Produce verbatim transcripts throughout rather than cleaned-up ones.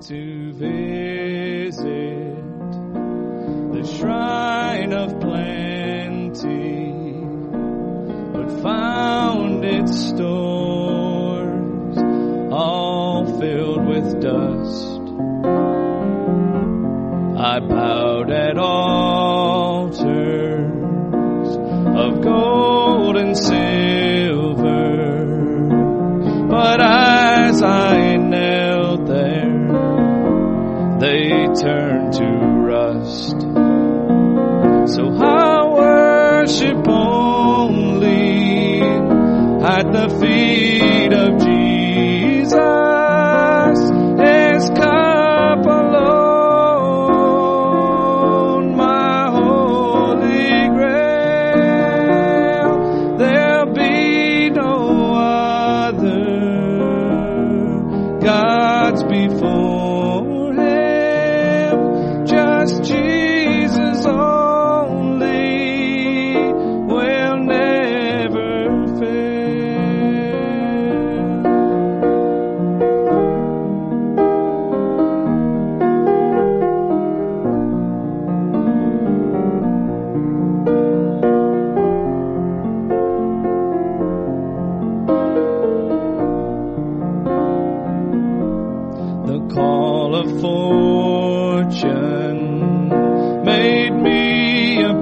to visit the shrine of plenty, but found its stores all filled with dust. I bowed at altars of gold and silver, but as I knelt there, they turned to rust. So I worship only at the feet of Jesus, His cup alone, my holy grail. There'll be no other gods before Him, just Jesus only will never fail. The call of fortune made me a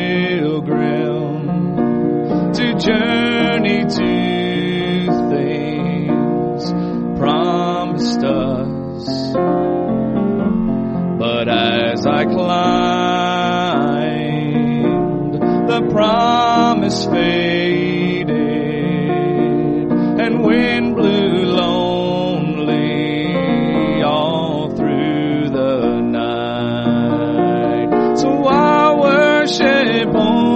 pilgrim to journey to things promised us. But as I climbed, the promise faded, and wind blew lonely all through the night. So I worship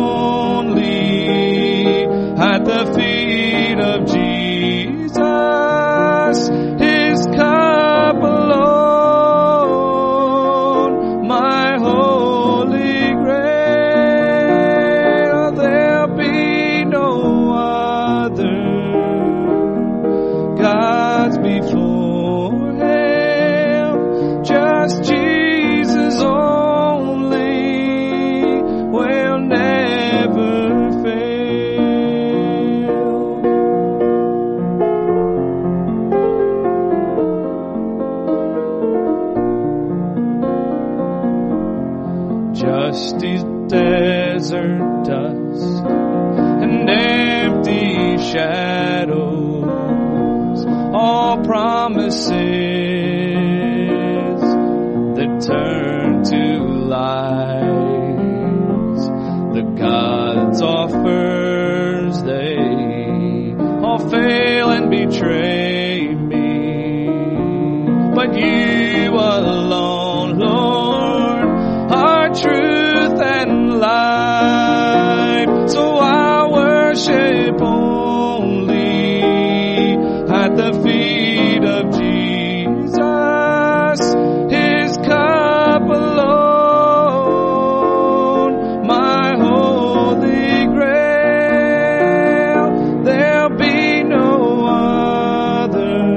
only at the feet of Jesus, His cup alone, my holy grail. There'll be no other gods before Him, just Jesus only will never fail. Just these desert dust and empty shadows, all promises that turn to lies. The God's offers, they all fail and betray me, but you alone, Lord, are truth and life. So I worship only at the feet of Jesus, His cup alone, my holy grail. There'll be no other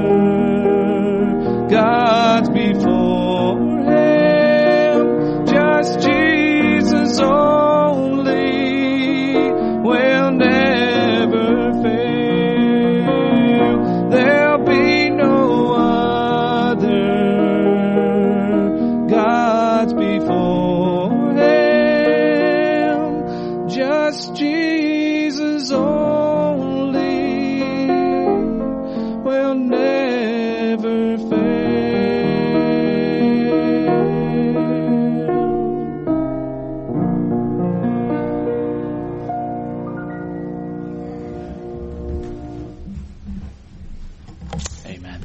gods before Him, just Jesus only will never fail. There'll be no other gods before Him, just Jesus only will never fail. Amen.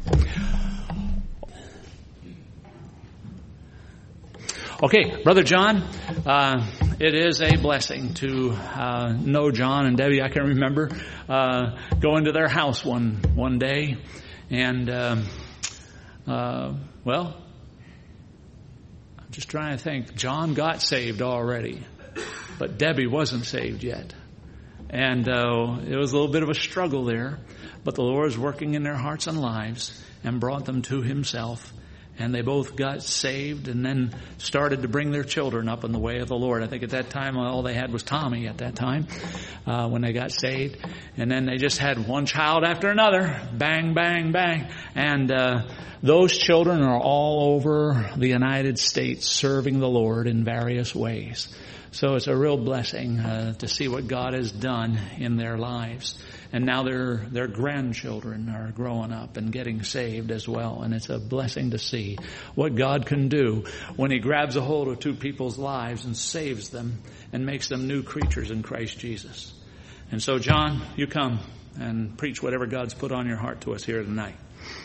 Okay, Brother John, uh, it is a blessing to uh, know John and Debbie. I can remember uh, going to their house one one day, and um, uh, well, I'm just trying to think. John got saved already, but Debbie wasn't saved yet, and uh, it was a little bit of a struggle there. But the Lord is working in their hearts and lives and brought them to Himself. And they both got saved and then started to bring their children up in the way of the Lord. I think at that time all they had was Tommy at that time uh, when they got saved. And then they just had one child after another. Bang, bang, bang. And uh, those children are all over the United States serving the Lord in various ways. So it's a real blessing uh, to see what God has done in their lives. And now their their grandchildren are growing up and getting saved as well. And it's a blessing to see what God can do when He grabs a hold of two people's lives and saves them and makes them new creatures in Christ Jesus. And so, John, you come and preach whatever God's put on your heart to us here tonight.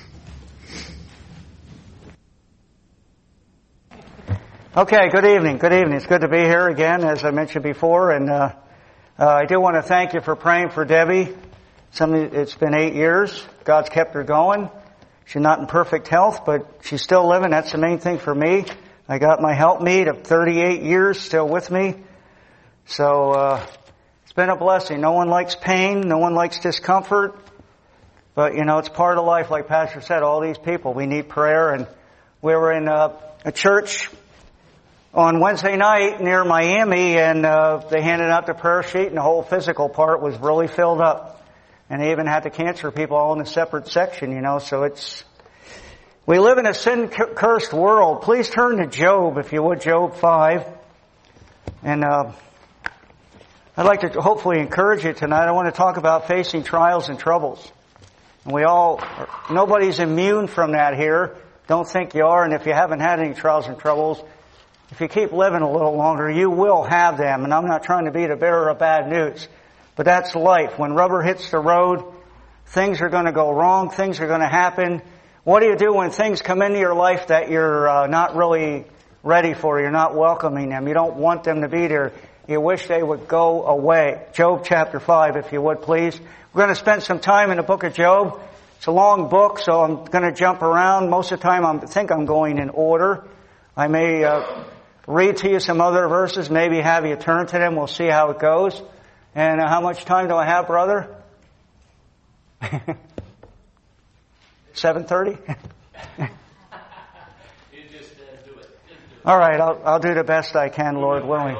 Okay, good evening. Good evening. It's good to be here again, as I mentioned before. And uh, uh, I do want to thank you for praying for Debbie. Some, it's been eight years. God's kept her going. She's not in perfect health, but she's still living. That's the main thing for me. I got my helpmeet of thirty-eight years still with me. So uh, it's been a blessing. No one likes pain. No one likes discomfort. But, you know, it's part of life. Like Pastor said, all these people, we need prayer. And we were in a, a church on Wednesday night near Miami, and uh, they handed out the prayer sheet, and the whole physical part was really filled up. And they even had the cancer people all in a separate section, you know, so it's... We live in a sin-cursed world. Please turn to Job, if you would, Job five. And uh, I'd like to hopefully encourage you tonight. I want to talk about facing trials and troubles. And we all... Nobody's immune from that here. Don't think you are, and if you haven't had any trials and troubles, if you keep living a little longer, you will have them. And I'm not trying to be the bearer of bad news. But that's life. When rubber hits the road, things are going to go wrong. Things are going to happen. What do you do when things come into your life that you're uh, not really ready for? You're not welcoming them. You don't want them to be there. You wish they would go away. Job chapter five, if you would, please. We're going to spend some time in the book of Job. It's a long book, so I'm going to jump around. Most of the time, I think I'm going in order. I may uh, read to you some other verses, maybe have you turn to them. We'll see how it goes. And uh, how much time do I have, brother? seven thirty? All right, I'll, I'll do the best I can, Lord willing.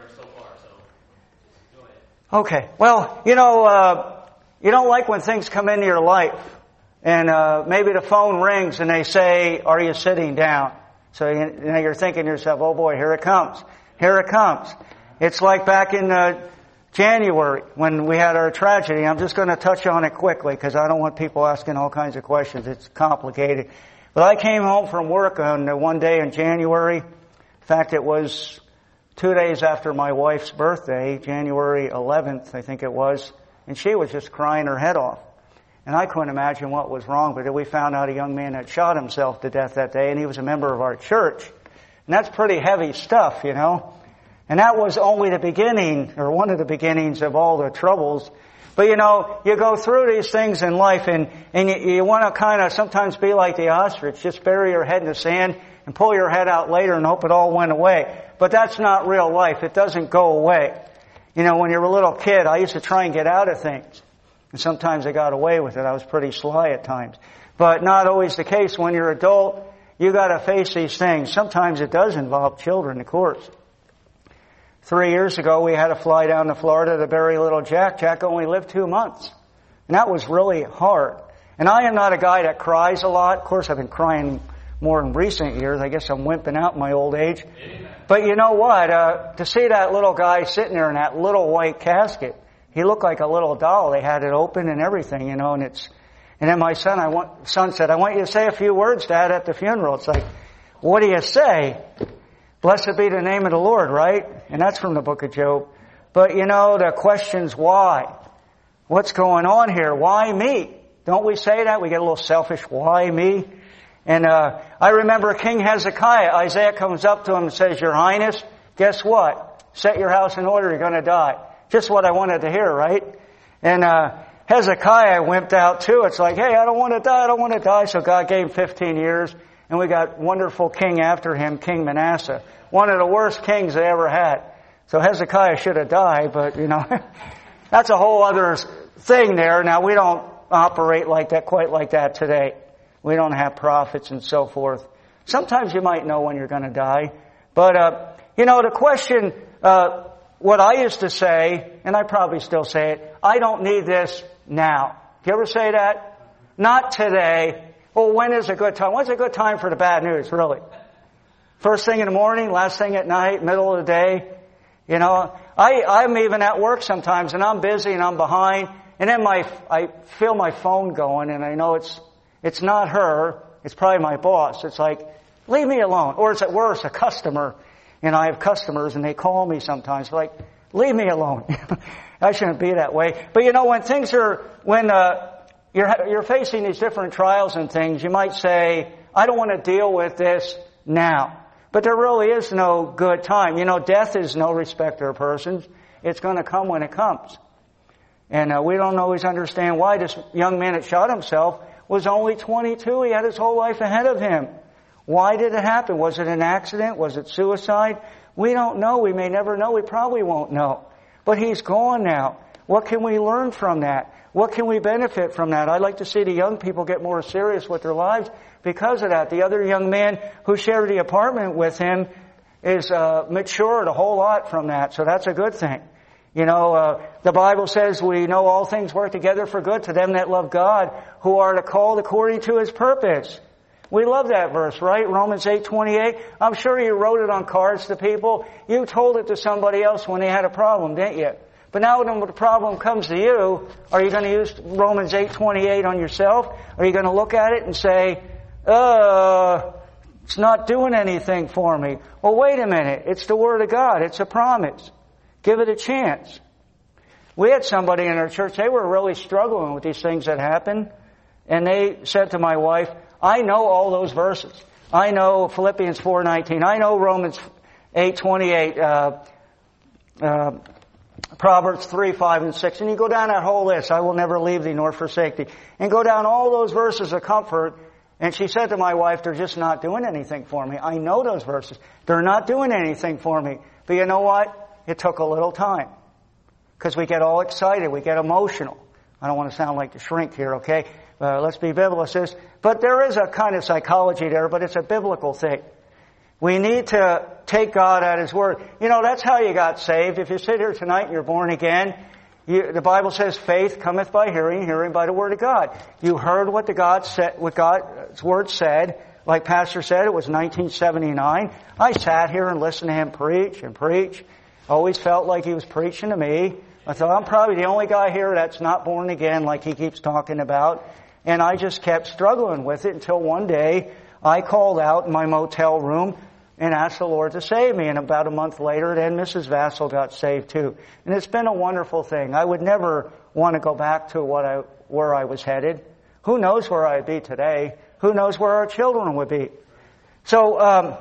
Okay, well, you know, uh, you don't like when things come into your life. And uh, maybe the phone rings and they say, are you sitting down? So you, you know, you're thinking to yourself, oh boy, here it comes. Here it comes. It's like back in... Uh, January, when we had our tragedy. I'm just going to touch on it quickly because I don't want people asking all kinds of questions. It's complicated. But I came home from work on one day in January. In fact, it was two days after my wife's birthday, January eleventh, I think it was. And she was just crying her head off. And I couldn't imagine what was wrong. But then we found out a young man had shot himself to death that day, and he was a member of our church. And that's pretty heavy stuff, you know. And that was only the beginning, or one of the beginnings of all the troubles. But you know, you go through these things in life, and, and you, you want to kind of sometimes be like the ostrich, just bury your head in the sand and pull your head out later and hope it all went away. But that's not real life. It doesn't go away. You know, when you're a little kid, I used to try and get out of things. And sometimes I got away with it. I was pretty sly at times. But not always the case. When you're an adult, you got to face these things. Sometimes it does involve children, of course. Three years ago, we had to fly down to Florida to bury little Jack. Jack only lived two months. And that was really hard. And I am not a guy that cries a lot. Of course, I've been crying more in recent years. I guess I'm wimping out in my old age. Amen. But you know what? Uh, to see that little guy sitting there in that little white casket, he looked like a little doll. They had it open and everything, you know, and it's... And then my son, I want, son said, I want you to say a few words, Dad, at the funeral. It's like, what do you say? Blessed be the name of the Lord, right? And that's from the book of Job. But, you know, the question's why? What's going on here? Why me? Don't we say that? We get a little selfish. Why me? And uh I remember King Hezekiah. Isaiah comes up to him and says, Your Highness, guess what? Set your house in order. You're going to die. Just what I wanted to hear, right? And uh Hezekiah wimped out too. It's like, hey, I don't want to die. I don't want to die. So God gave him fifteen years. And we got wonderful king after him, King Manasseh. One of the worst kings they ever had. So Hezekiah should have died, but, you know, that's a whole other thing there. Now, we don't operate like that, quite like that today. We don't have prophets and so forth. Sometimes you might know when you're going to die. But, uh, you know, the question, uh, what I used to say, and I probably still say it, I don't need this now. Do you ever say that? Not today. Well, when is a good time? When's a good time for the bad news, really? First thing in the morning, last thing at night, middle of the day? You know, I, I'm even at work sometimes, and I'm busy and I'm behind, and then my, I feel my phone going, and I know it's, it's not her, it's probably my boss. It's like, leave me alone. Or it's at worse, a customer. And I have customers and they call me sometimes like, leave me alone. I shouldn't be that way. But you know, when things are, when, uh, you're, you're facing these different trials and things, you might say, I don't want to deal with this now. But there really is no good time. You know, death is no respecter of persons. It's going to come when it comes. And uh, we don't always understand why this young man that shot himself was only twenty-two. He had his whole life ahead of him. Why did it happen? Was it an accident? Was it suicide? We don't know. We may never know. We probably won't know. But he's gone now. What can we learn from that? What can we benefit from that? I'd like to see the young people get more serious with their lives because of that. The other young man who shared the apartment with him is uh, matured a whole lot from that. So that's a good thing. You know, uh, the Bible says we know all things work together for good to them that love God, who are the called according to His purpose. We love that verse, right? Romans eight twenty-eight. I'm sure you wrote it on cards to people. You told it to somebody else when they had a problem, didn't you? But now when the problem comes to you, are you going to use Romans eight twenty-eight on yourself? Are you going to look at it and say, uh, it's not doing anything for me? Well, wait a minute. It's the Word of God. It's a promise. Give it a chance. We had somebody in our church, they were really struggling with these things that happened. And they said to my wife, I know all those verses. I know Philippians four nineteen. I know Romans eight twenty-eight, uh, uh, Proverbs three, five, and six. And you go down that whole list. I will never leave thee nor forsake thee. And go down all those verses of comfort. And she said to my wife, they're just not doing anything for me. I know those verses. They're not doing anything for me. But you know what? It took a little time. Because we get all excited. We get emotional. I don't want to sound like the shrink here, okay? Uh, let's be biblicist. But there is a kind of psychology there, but it's a biblical thing. We need to take God at His word. You know, that's how you got saved. If you sit here tonight and you're born again, you, the Bible says faith cometh by hearing, hearing by the word of God. You heard what the God said, what God's word said. Like Pastor said, it was nineteen seventy-nine. I sat here and listened to him preach and preach. Always felt like he was preaching to me. I thought, I'm probably the only guy here that's not born again like he keeps talking about. And I just kept struggling with it until one day I called out in my motel room and asked the Lord to save me. And about a month later, then Missus Vassal got saved too. And it's been a wonderful thing. I would never want to go back to what I, where I was headed. Who knows where I'd be today? Who knows where our children would be? So, um,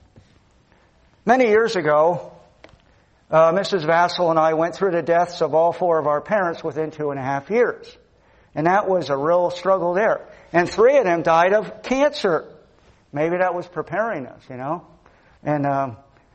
many years ago, uh, Missus Vassal and I went through the deaths of all four of our parents within two and a half years. And that was a real struggle there. And three of them died of cancer. Maybe that was preparing us, you know. And um,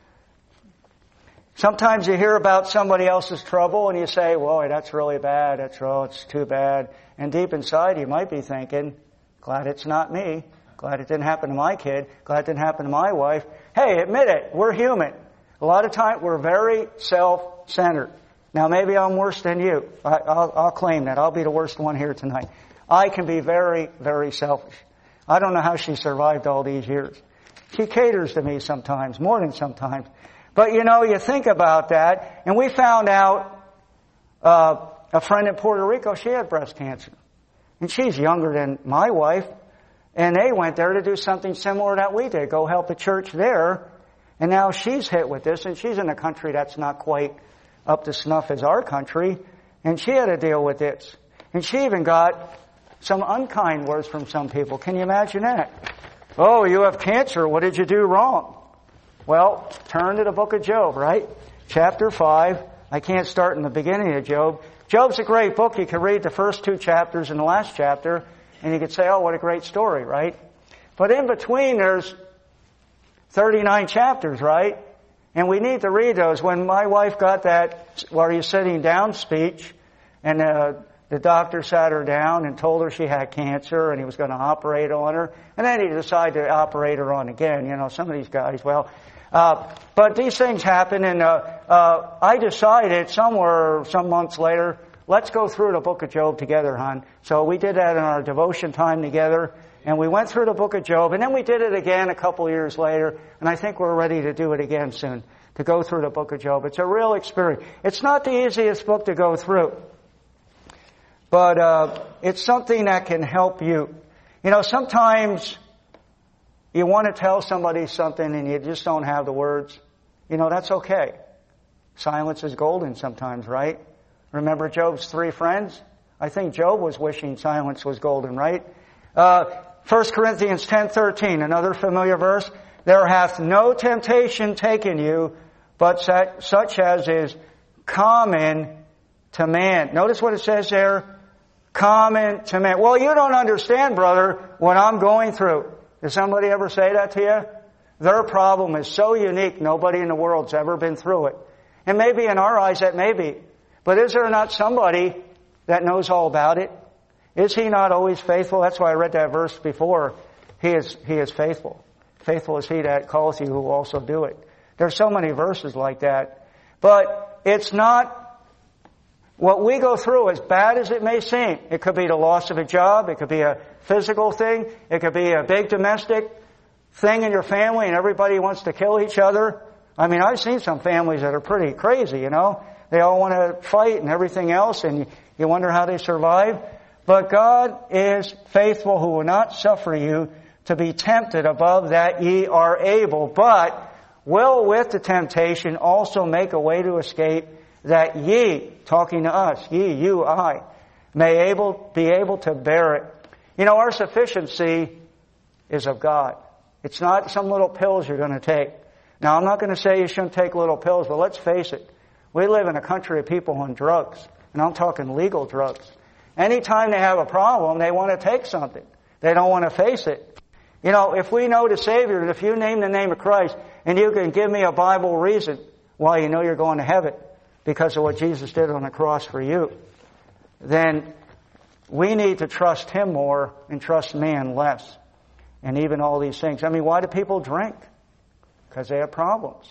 sometimes you hear about somebody else's trouble and you say, "Whoa, that's really bad. That's oh, it's too bad." And deep inside, you might be thinking, "Glad it's not me. Glad it didn't happen to my kid. Glad it didn't happen to my wife." Hey, admit it. We're human. A lot of times, we're very self-centered. Now, maybe I'm worse than you. I, I'll, I'll claim that. I'll be the worst one here tonight. I can be very, very selfish. I don't know how she survived all these years. She caters to me sometimes, more than sometimes. But, you know, you think about that, and we found out uh, a friend in Puerto Rico, she had breast cancer. And she's younger than my wife, and they went there to do something similar that we did, go help the church there. And now she's hit with this, and she's in a country that's not quite up to snuff as our country, and she had to deal with this. And she even got some unkind words from some people. Can you imagine that? Oh, you have cancer. What did you do wrong? Well, turn to the book of Job, right? Chapter five. I can't start in the beginning of Job. Job's a great book. You can read the first two chapters and the last chapter, and you could say, oh, what a great story, right? But in between, there's thirty-nine chapters, right? And we need to read those. When my wife got that, "Are you sitting down?" speech, and uh, the doctor sat her down and told her she had cancer and he was going to operate on her. And then he decided to operate her on again. You know, some of these guys, well... Uh, but these things happen, and uh, uh, I decided somewhere, some months later, let's go through the book of Job together, hon. So we did that in our devotion time together, and we went through the book of Job, and then we did it again a couple years later, and I think we're ready to do it again soon, to go through the book of Job. It's a real experience. It's not the easiest book to go through, but uh, it's something that can help you. You know, sometimes you want to tell somebody something and you just don't have the words. You know, that's okay. Silence is golden sometimes, right? Remember Job's three friends? I think Job was wishing silence was golden, right? Uh, First Corinthians ten thirteen, another familiar verse. There hath no temptation taken you, but such as is common to man. Notice what it says there. Common to man. Well, you don't understand, brother, what I'm going through. Does somebody ever say that to you? Their problem is so unique, nobody in the world's ever been through it. And maybe in our eyes that may be. But is there not somebody that knows all about it? Is He not always faithful? That's why I read that verse before. He is, He is faithful. Faithful is He that calleth you who will also do it. There's so many verses like that. But it's not what we go through, as bad as it may seem. It could be the loss of a job. It could be a physical thing. It could be a big domestic thing in your family and everybody wants to kill each other. I mean, I've seen some families that are pretty crazy, you know. They all want to fight and everything else, and you, you wonder how they survive. But God is faithful, who will not suffer you to be tempted above that ye are able, but will with the temptation also make a way to escape, that ye, talking to us, ye, you, I, may able be able to bear it. You know, our sufficiency is of God. It's not some little pills you're going to take. Now, I'm not going to say you shouldn't take little pills, but let's face it. We live in a country of people on drugs, and I'm talking legal drugs. Anytime they have a problem, they want to take something. They don't want to face it. You know, if we know the Savior, and if you name the name of Christ, and you can give me a Bible reason why you know you're going to heaven because of what Jesus did on the cross for you, then we need to trust Him more and trust man less. And even all these things. I mean, why do people drink? Because they have problems.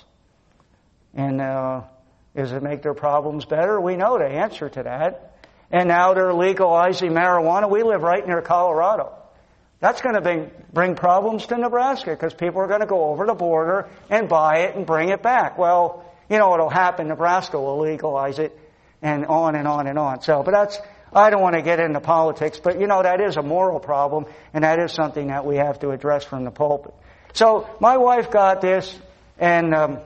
And uh, does it make their problems better? We know the answer to that. And now they're legalizing marijuana. We live right near Colorado. That's going to bring, bring problems to Nebraska because people are going to go over the border and buy it and bring it back. Well, you know what'll happen. Nebraska will legalize it and on and on and on. So, but that's, I don't want to get into politics, but you know, that is a moral problem and that is something that we have to address from the pulpit. So my wife got this, and um,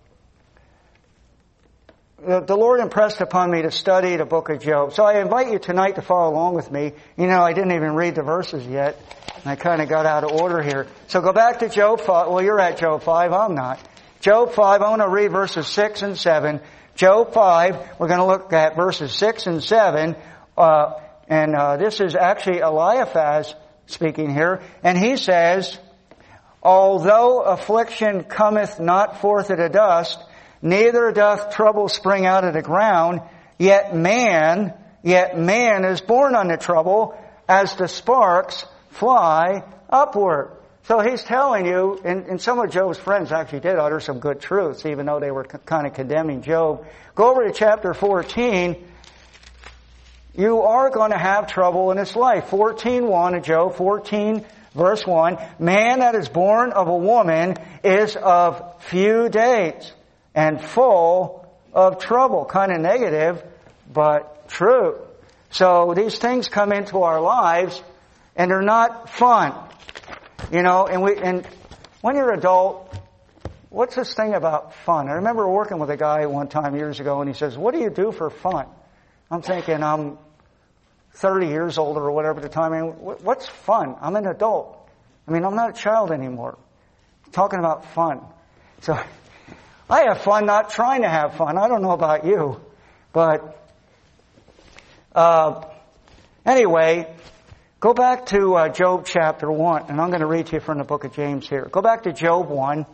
the, the Lord impressed upon me to study the book of Job. So I invite you tonight to follow along with me. You know, I didn't even read the verses yet. And I kind of got out of order here. So go back to Job five. Well, you're at Job five. I'm not. Job five, I want to read verses six and seven. Job five, we're going to look at verses six and seven. Uh, and uh, this is actually Eliphaz speaking here. And he says, although affliction cometh not forth of the dust, neither doth trouble spring out of the ground, yet man, yet man is born unto trouble, as the sparks fly upward. So he's telling you, and, and some of Job's friends actually did utter some good truths, even though they were c- kind of condemning Job. Go over to chapter fourteen. You are going to have trouble in this life. fourteen one of Job, fourteen verse one. Man that is born of a woman is of few days and full of trouble. Kind of negative, but true. So these things come into our lives and they're not fun. You know, and we, and when you're an adult, what's this thing about fun? I remember working with a guy one time years ago and he says, what do you do for fun? I'm thinking, I'm thirty years old or whatever at the time. I mean, what's fun? I'm an adult. I mean, I'm not a child anymore. I'm talking about fun. So I have fun not trying to have fun. I don't know about you. But uh, anyway, go back to uh, Job chapter one. And I'm going to read to you from the book of James here. Go back to Job one.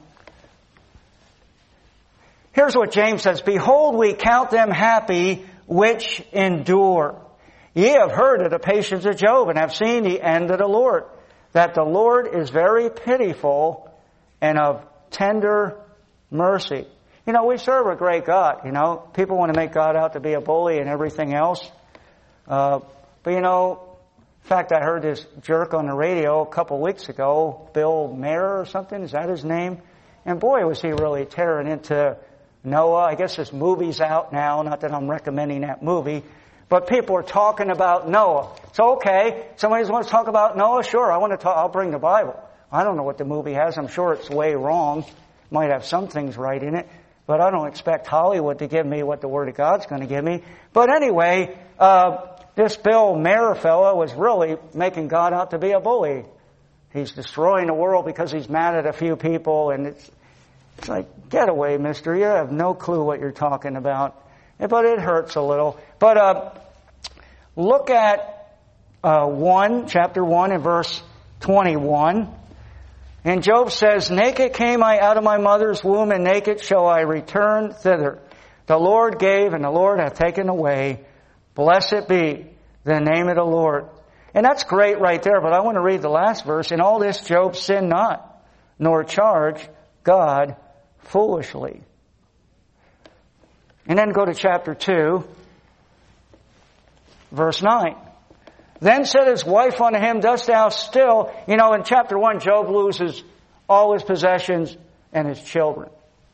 Here's what James says. Behold, we count them happy which endure. Ye have heard of the patience of Job, and have seen the end of the Lord, that the Lord is very pitiful and of tender mercy. You know, we serve a great God, you know. People want to make God out to be a bully and everything else. Uh, but, you know, in fact, I heard this jerk on the radio a couple of weeks ago, Bill Maher or something, is that his name? And boy, was he really tearing into Noah. I guess this movie's out now, not that I'm recommending that movie. But people are talking about Noah. So, okay, somebody wants to talk about Noah? Sure, I want to talk, I'll bring the Bible. I don't know what the movie has. I'm sure it's way wrong. Might have some things right in it. But I don't expect Hollywood to give me what the Word of God's going to give me. But anyway, uh, this Bill Maher fellow was really making God out to be a bully. He's destroying the world because he's mad at a few people. And it's, it's like, get away, mister. You have no clue what you're talking about. But it hurts a little. But uh, look at uh, one, chapter one and verse twenty-one. And Job says, naked came I out of my mother's womb, and naked shall I return thither. The Lord gave, and the Lord hath taken away. Blessed be the name of the Lord. And that's great right there, but I want to read the last verse. In all this Job sinned not, nor charged God foolishly. And then go to chapter two, verse nine. Then said his wife unto him, dost thou still... You know, in chapter one, Job loses all his possessions and his children.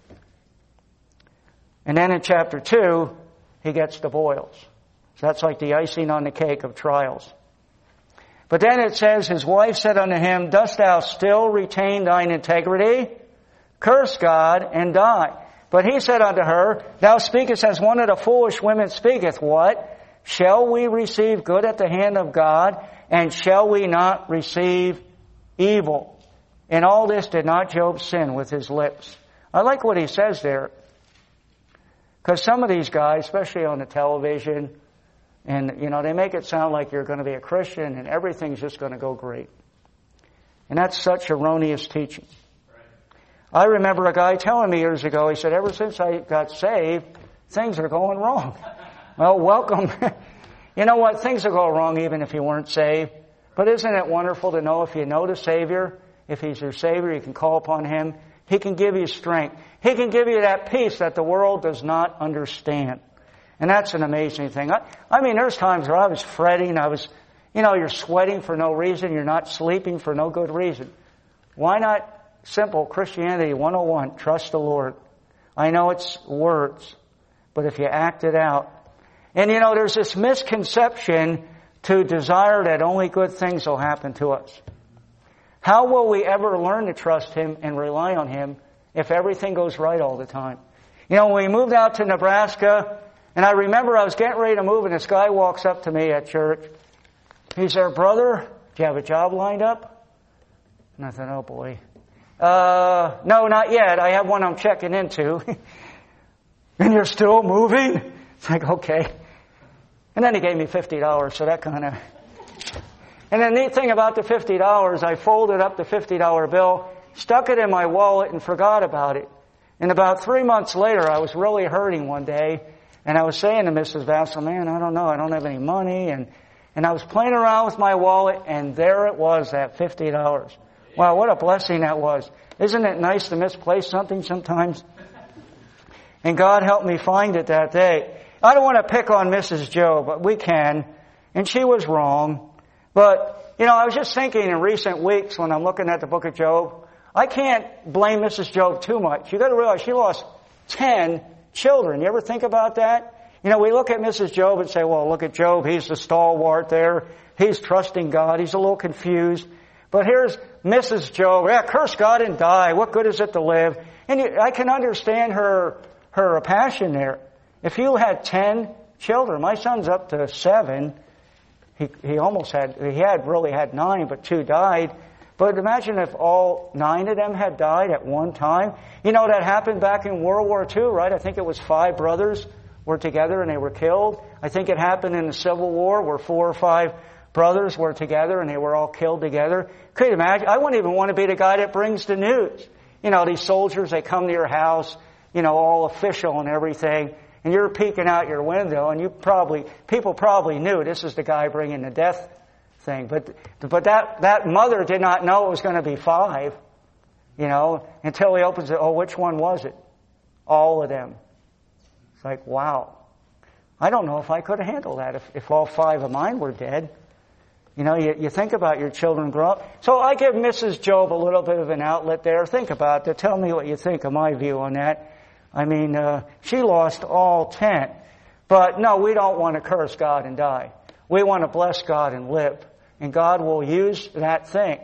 And then in chapter two, he gets the boils. So that's like the icing on the cake of trials. But then it says, his wife said unto him, dost thou still retain thine integrity? Curse God and die. But he said unto her, thou speakest as one of the foolish women speaketh. What? Shall we receive good at the hand of God, and shall we not receive evil? In all this did not Job sin with his lips. I like what he says there. Because some of these guys, especially on the television, and, you know, they make it sound like you're going to be a Christian and everything's just going to go great. And that's such erroneous teaching. I remember a guy telling me years ago, he said, ever since I got saved, things are going wrong. Well, welcome. You know what? Things will go wrong even if you weren't saved. But isn't it wonderful to know if you know the Savior, if He's your Savior, you can call upon Him. He can give you strength. He can give you that peace that the world does not understand. And that's an amazing thing. I, I mean, there's times where I was fretting. I was, you know, you're sweating for no reason. You're not sleeping for no good reason. Why not? Simple Christianity one oh one, trust the Lord. I know it's words, but if you act it out. And you know, there's this misconception to desire that only good things will happen to us. How will we ever learn to trust Him and rely on Him if everything goes right all the time? You know, when we moved out to Nebraska, and I remember I was getting ready to move, and this guy walks up to me at church. He said, brother, do you have a job lined up? And I thought, oh boy. Uh, no, not yet. I have one I'm checking into. And you're still moving? It's like, okay. And then he gave me fifty dollars, so that kind of... And the neat thing about the fifty dollars, I folded up the fifty dollar bill, stuck it in my wallet, and forgot about it. And about three months later, I was really hurting one day, and I was saying to Missus Vassal, man, I don't know, I don't have any money. And, and I was playing around with my wallet, and there it was, that fifty dollars. Wow, what a blessing that was. Isn't it nice to misplace something sometimes? And God helped me find it that day. I don't want to pick on Missus Job, but we can. And she was wrong. But, you know, I was just thinking in recent weeks when I'm looking at the book of Job, I can't blame Missus Job too much. You got to realize she lost ten children. You ever think about that? You know, we look at Missus Job and say, well, look at Job. He's the stalwart there. He's trusting God. He's a little confused. But here's Missus Job. Yeah, curse God and die. What good is it to live? And you, I can understand her her passion there. If you had ten children, my son's up to seven. He he almost had he had really had nine, but two died. But imagine if all nine of them had died at one time. You know, that happened back in World War Two, right? I think it was five brothers were together and they were killed. I think it happened in the Civil War where four or five brothers were together and they were all killed together. Could you imagine? I wouldn't even want to be the guy that brings the news. You know, these soldiers, they come to your house, you know, all official and everything. and you're peeking out your window, and you probably, people probably knew this is the guy bringing the death thing. But, but that, that mother did not know it was going to be five, you know, until he opens it. Oh, which one was it? All of them. It's like, wow. I don't know if I could have handled that if, if all five of mine were dead. You know, you, you think about your children grow up. So I give Missus Job a little bit of an outlet there. Think about it. Tell me what you think of my view on that. I mean, uh, she lost all ten. But no, we don't want to curse God and die. We want to bless God and live. And God will use that thing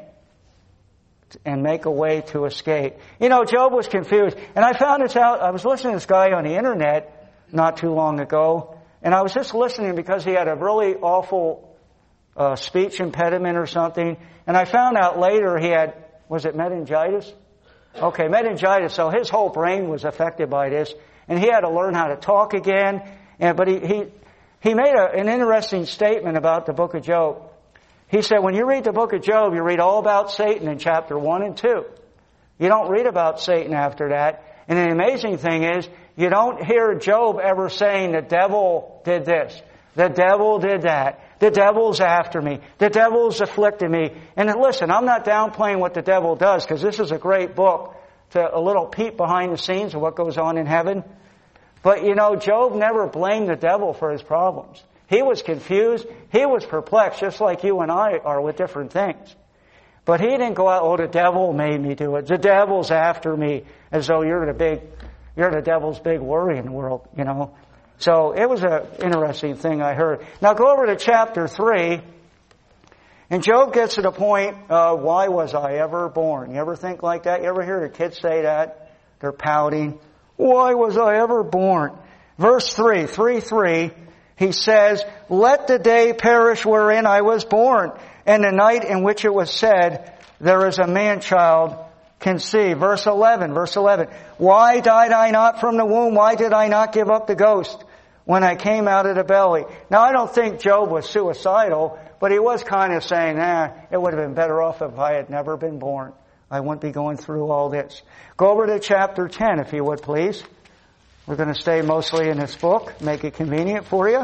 and make a way to escape. You know, Job was confused. And I found this out. I was listening to this guy on the internet not too long ago. And I was just listening because he had a really awful uh, speech impediment or something. And I found out later he had, was it meningitis? Okay, meningitis. So his whole brain was affected by this. And he had to learn how to talk again. And, but he, he, he made a, an interesting statement about the book of Job. He said, when you read the book of Job, you read all about Satan in chapter one and two. You don't read about Satan after that. And the amazing thing is, you don't hear Job ever saying, the devil did this, the devil did that, the devil's after me, the devil's afflicted me. And listen, I'm not downplaying what the devil does, because this is a great book, to a little peek behind the scenes of what goes on in heaven. But you know, Job never blamed the devil for his problems. He was confused. He was perplexed, just like you and I are with different things. But he didn't go out, oh, the devil made me do it. The devil's after me, as though you're the big, you're the devil's big worry in the world, you know. So it was an interesting thing I heard. Now go over to chapter three. And Job gets to the point, uh, why was I ever born? You ever think like that? You ever hear your kids say that? They're pouting. Why was I ever born? Verse three, three, three. He says, let the day perish wherein I was born, and the night in which it was said, there is a man-child conceived. Verse eleven, verse eleven. Why died I not from the womb? Why did I not give up the ghost when I came out of the belly? Now, I don't think Job was suicidal, but he was kind of saying, ah, it would have been better off if I had never been born. I wouldn't be going through all this. Go over to chapter ten, if you would, please. We're going to stay mostly in this book, make it convenient for you.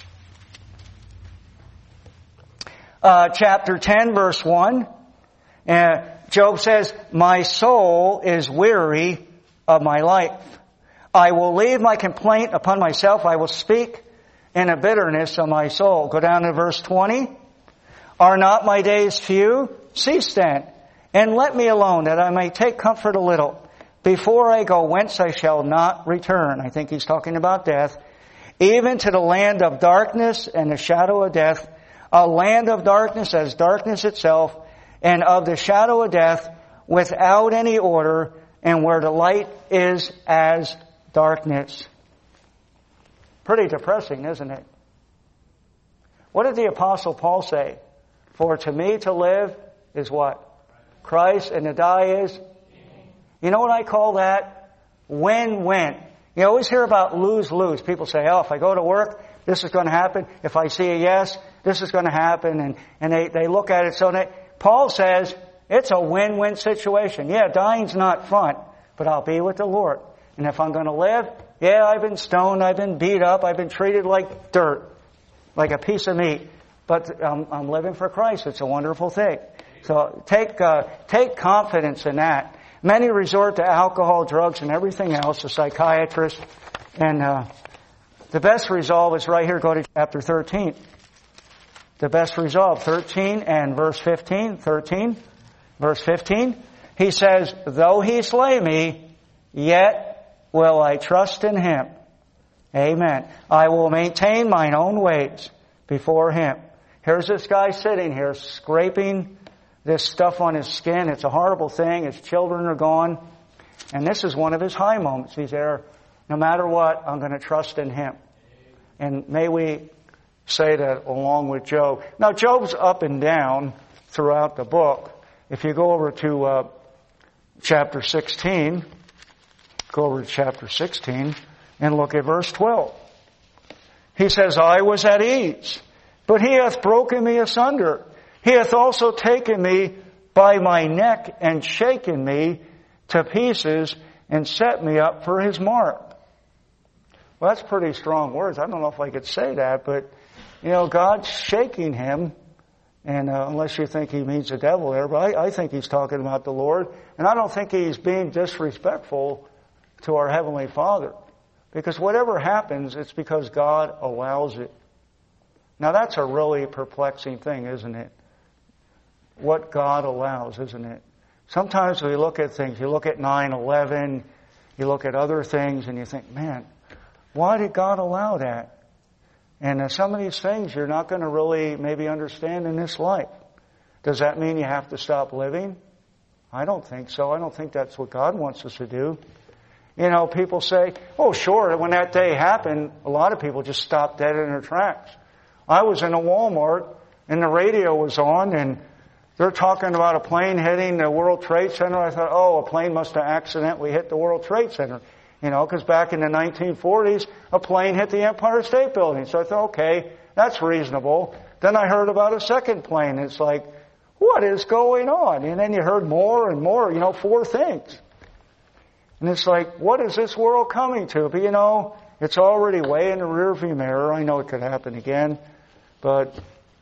Uh, chapter ten, verse one. Uh, Job says, my soul is weary of my life. I will leave my complaint upon myself. I will speak in the bitterness of my soul. Go down to verse twenty. Are not my days few? Cease then, and let me alone, that I may take comfort a little. Before I go whence I shall not return. I think he's talking about death. Even to the land of darkness and the shadow of death. A land of darkness as darkness itself. And of the shadow of death without any order. And where the light is as darkness. Pretty depressing, isn't it? What did the Apostle Paul say? For to me to live is what? Christ, and to die is? You know what I call that? Win-win. You always hear about lose-lose. People say, oh, if I go to work, this is going to happen. If I see a yes, this is going to happen. And, and they, they look at it. So they, Paul says, it's a win-win situation. Yeah, dying's not fun, but I'll be with the Lord. And if I'm going to live, yeah, I've been stoned, I've been beat up, I've been treated like dirt, like a piece of meat. But um, I'm living for Christ. It's a wonderful thing. So take uh, take confidence in that. Many resort to alcohol, drugs, and everything else, a psychiatrist. And uh, the best resolve is right here. Go to chapter thirteen. The best resolve, thirteen and verse fifteen. thirteen, verse fifteen. He says, though he slay me, yet will I trust in him. Amen. I will maintain mine own ways before him. Here's this guy sitting here scraping this stuff on his skin. It's a horrible thing. His children are gone. And this is one of his high moments. He's there, no matter what, I'm going to trust in him. And may we say that along with Job. Now, Job's up and down throughout the book. If you go over to uh, chapter sixteen, go over to chapter sixteen and look at verse twelve. He says, I was at ease, but he hath broken me asunder. He hath also taken me by my neck and shaken me to pieces and set me up for his mark. Well, that's pretty strong words. I don't know if I could say that, but, you know, God's shaking him, and uh, unless you think he means the devil there, but I, I think he's talking about the Lord, and I don't think he's being disrespectful to our Heavenly Father. Because whatever happens, it's because God allows it. Now that's a really perplexing thing, isn't it? What God allows, isn't it? Sometimes we look at things, you look at nine eleven, you look at other things, and you think, man, why did God allow that? And uh, some of these things you're not going to really maybe understand in this life. Does that mean you have to stop living? I don't think so. I don't think that's what God wants us to do. You know, people say, oh, sure, when that day happened, a lot of people just stopped dead in their tracks. I was in a Walmart, and the radio was on, and they're talking about a plane hitting the World Trade Center. I thought, oh, a plane must have accidentally hit the World Trade Center. You know, because back in the nineteen forties, a plane hit the Empire State Building. So I thought, okay, that's reasonable. Then I heard about a second plane. It's like, what is going on? And then you heard more and more, you know, four things. And it's like, what is this world coming to? But, you know, it's already way in the rearview mirror. I know it could happen again. But,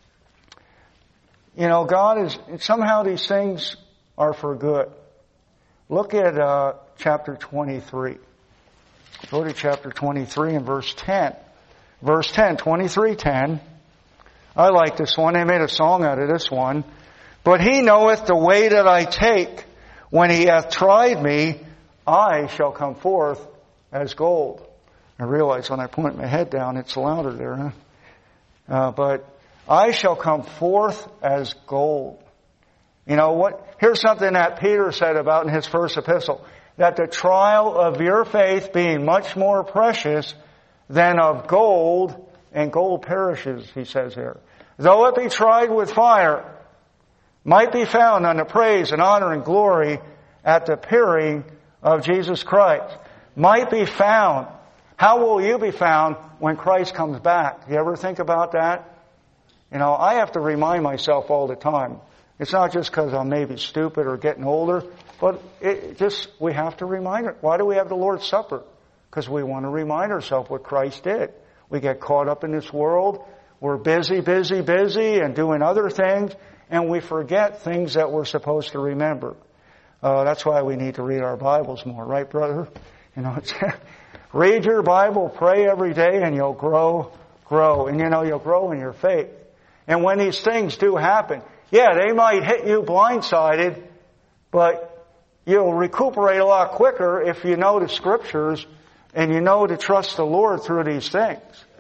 you know, God is, somehow these things are for good. Look at uh, chapter twenty-three. Go to chapter twenty-three and verse ten. Verse ten, twenty-three ten. I like this one. They made a song out of this one. But he knoweth the way that I take. When he hath tried me, I shall come forth as gold. I realize when I point my head down, it's louder there, huh? Uh, but I shall come forth as gold. You know what? Here's something that Peter said about in his first epistle. That the trial of your faith being much more precious than of gold, and gold perishes, he says here. Though it be tried with fire, might be found unto praise and honor and glory at the appearing of Jesus Christ. Might be found. How will you be found when Christ comes back? You ever think about that? You know, I have to remind myself all the time. It's not just because I'm maybe stupid or getting older, but it just, we have to remind it. Why do we have the Lord's Supper? Because we want to remind ourselves what Christ did. We get caught up in this world. We're busy, busy, busy and doing other things, and we forget things that we're supposed to remember. Uh, that's why we need to read our Bibles more, right, brother? You know, it's read your Bible, pray every day, and you'll grow, grow. And you know, you'll grow in your faith. And when these things do happen, yeah, they might hit you blindsided, but you'll recuperate a lot quicker if you know the Scriptures and you know to trust the Lord through these things.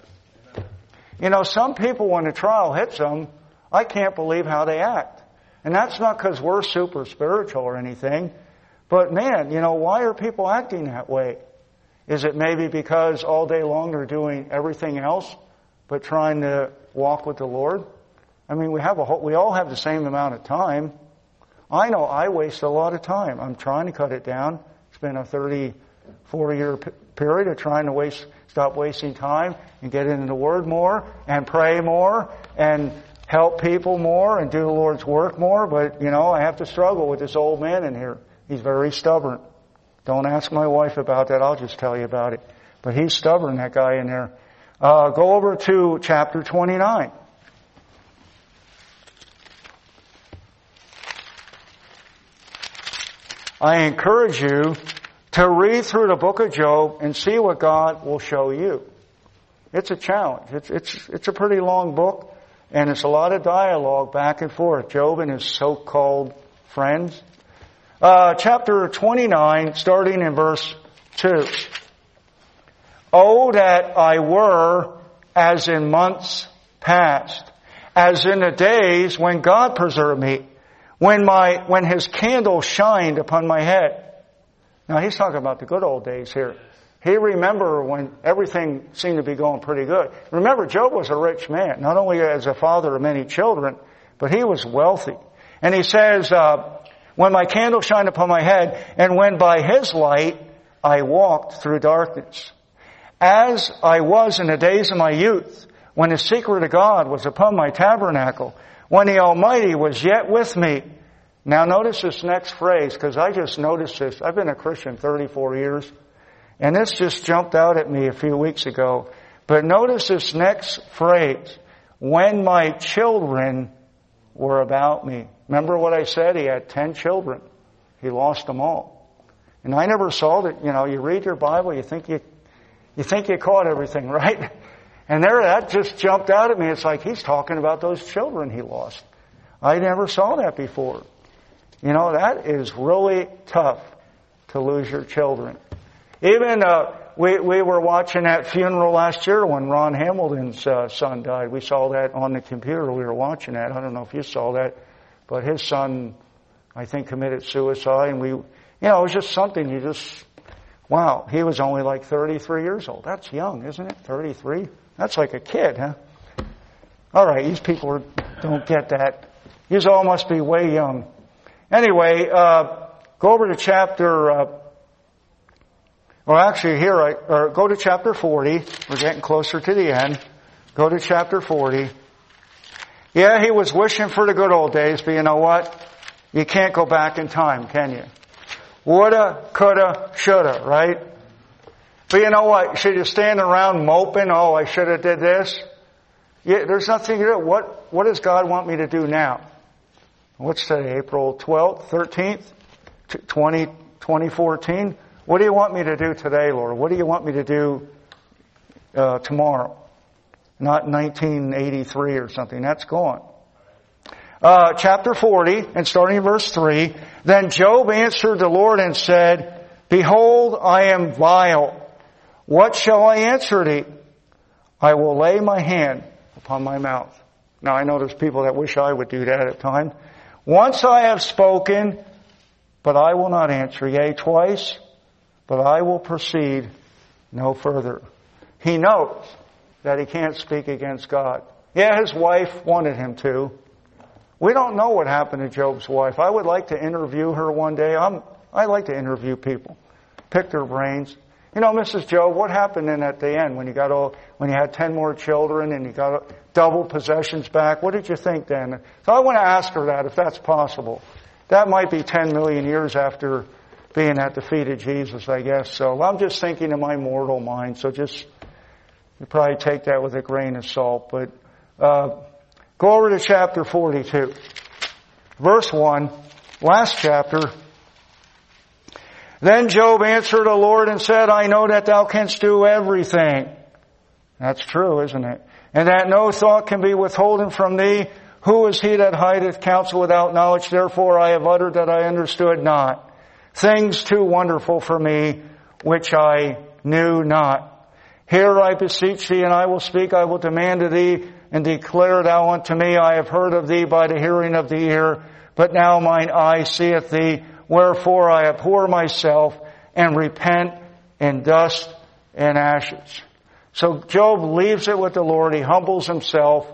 You know, some people, when the trial hits them, I can't believe how they act. And that's not because we're super spiritual or anything. But man, you know, why are people acting that way? Is it maybe because all day long they're doing everything else but trying to walk with the Lord? I mean, we have a whole, we all have the same amount of time. I know I waste a lot of time. I'm trying to cut it down. It's been a thirty, forty year p- period of trying to waste, stop wasting time and get into the Word more and pray more and help people more and do the Lord's work more. But, you know, I have to struggle with this old man in here. He's very stubborn. Don't ask my wife about that. I'll just tell you about it. But he's stubborn, that guy in there. Uh, go over to chapter twenty-nine. I encourage you to read through the book of Job and see what God will show you. It's a challenge. It's, it's, it's a pretty long book, and it's a lot of dialogue back and forth. Job and his so-called friends. Uh, chapter twenty-nine, starting in verse two. Oh, that I were as in months past, as in the days when God preserved me, when my, when His candle shined upon my head. Now he's talking about the good old days here. He remembered when everything seemed to be going pretty good. Remember, Job was a rich man, not only as a father of many children, but he was wealthy. And he says, uh, when my candle shined upon my head, and when by His light I walked through darkness. As I was in the days of my youth, when the secret of God was upon my tabernacle, when the Almighty was yet with me. Now notice this next phrase, because I just noticed this. I've been a Christian thirty-four years. And this just jumped out at me a few weeks ago. But notice this next phrase, when my children were about me. Remember what I said? He had ten children. He lost them all. And I never saw that, you know, you read your Bible, you think you, you think you caught everything, right? And there, that just jumped out at me. It's like he's talking about those children he lost. I never saw that before. You know, that is really tough to lose your children. Even, uh, we, we were watching that funeral last year when Ron Hamilton's uh, son died. We saw that on the computer. We were watching that. I don't know if you saw that, but his son, I think, committed suicide. And we, you know, it was just something you just, wow, he was only like thirty-three years old. That's young, isn't it? thirty-three? That's like a kid, huh? All right, these people are, don't get that. These all must be way young. Anyway, uh, go over to chapter, uh, well actually here, I, or go to chapter forty. We're getting closer to the end. Go to chapter forty. Yeah, he was wishing for the good old days, but you know what? You can't go back in time, can you? Woulda, coulda, shoulda, right? But you know what? Should you stand around moping, oh, I should have did this? Yeah, there's nothing to do. What, what does God want me to do now? What's today? April twelfth, thirteenth, twenty fourteen? What do you want me to do today, Lord? What do you want me to do uh, tomorrow? Not nineteen eighty-three or something. That's gone. Uh, chapter forty, and starting in verse three. Then Job answered the Lord and said, Behold, I am vile. What shall I answer thee? I will lay my hand upon my mouth. Now I know there's people that wish I would do that at times. Once I have spoken, but I will not answer. Yea, twice, but I will proceed no further. He knows that he can't speak against God. Yeah, his wife wanted him to. We don't know what happened to Job's wife. I would like to interview her one day. I'm, I like to interview people, pick their brains. You know, Missus Job, what happened then at the end when you got all, when you had ten more children and you got double possessions back? What did you think then? So I want to ask her that, if that's possible. That might be ten million years after being at the feet of Jesus, I guess. So I'm just thinking in my mortal mind. So just, you probably take that with a grain of salt. But uh, go over to chapter forty-two, verse one, last chapter. Then Job answered the Lord and said, I know that thou canst do everything. That's true, isn't it? And that no thought can be withholden from thee. Who is he that hideth counsel without knowledge? Therefore I have uttered that I understood not. Things too wonderful for me, which I knew not. Hear, I beseech thee, and I will speak. I will demand of thee, and declare thou unto me. I have heard of thee by the hearing of the ear, but now mine eye seeth thee. Wherefore I abhor myself and repent in dust and ashes. So Job leaves it with the Lord. He humbles himself.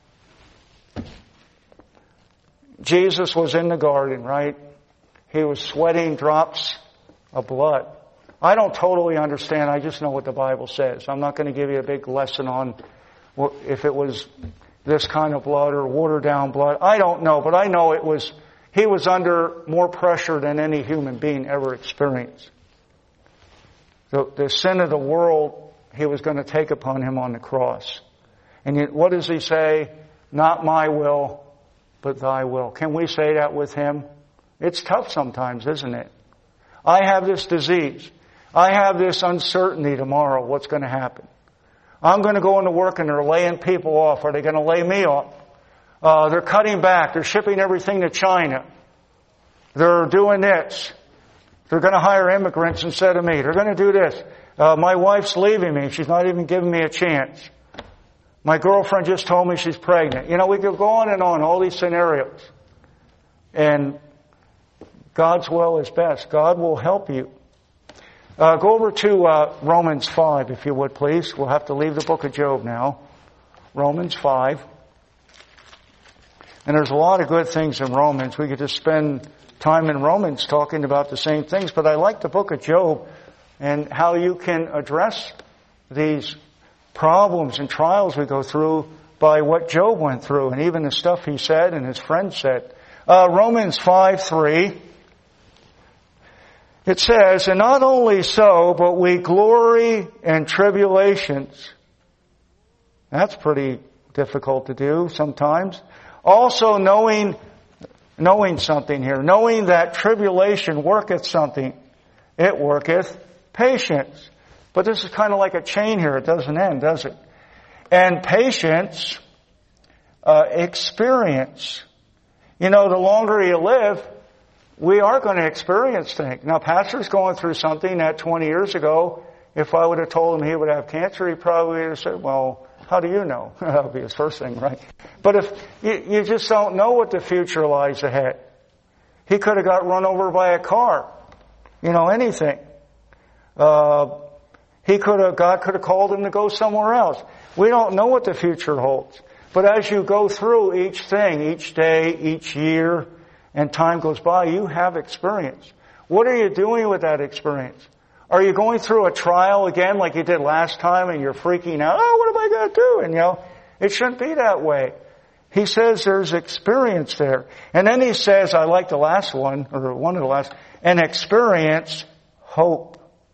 Jesus was in the garden, right? He was sweating drops of blood. I don't totally understand. I just know what the Bible says. I'm not going to give you a big lesson on if it was this kind of blood or watered down blood. I don't know, but I know it was, he was under more pressure than any human being ever experienced. The, the sin of the world, he was going to take upon him on the cross. And yet, what does he say? Not my will, but thy will. Can we say that with him? It's tough sometimes, isn't it? I have this disease. I have this uncertainty tomorrow. What's going to happen? I'm going to go into work and they're laying people off. Are they going to lay me off? Uh, they're cutting back. They're shipping everything to China. They're doing this. They're going to hire immigrants instead of me. They're going to do this. Uh, my wife's leaving me. She's not even giving me a chance. My girlfriend just told me she's pregnant. You know, we could go on and on, all these scenarios. And God's will is best. God will help you. Uh, go over to uh, Romans five, if you would, please. We'll have to leave the book of Job now. Romans five. And there's a lot of good things in Romans. We could just spend time in Romans talking about the same things. But I like the book of Job and how you can address these problems and trials we go through by what Job went through and even the stuff he said and his friends said. Uh, Romans five three. It says, and not only so, but we glory in tribulations. That's pretty difficult to do sometimes. Also knowing, knowing something here. Knowing that tribulation worketh something. It worketh patience. But this is kind of like a chain here. It doesn't end, does it? And patience, uh, experience. You know, the longer you live, we are going to experience things. Now, Pastor's going through something that twenty years ago, if I would have told him he would have cancer, he probably would have said, well, how do you know? That would be his first thing, right? But if you, you just don't know what the future lies ahead. He could have got run over by a car. You know, anything. Uh, he could have, God could have called him to go somewhere else. We don't know what the future holds. But as you go through each thing, each day, each year, and time goes by, you have experience. What are you doing with that experience? Are you going through a trial again like you did last time and you're freaking out? Oh, what am I going to do? And you know, it shouldn't be that way. He says there's experience there. And then he says, I like the last one, or one of the last, and experience hope.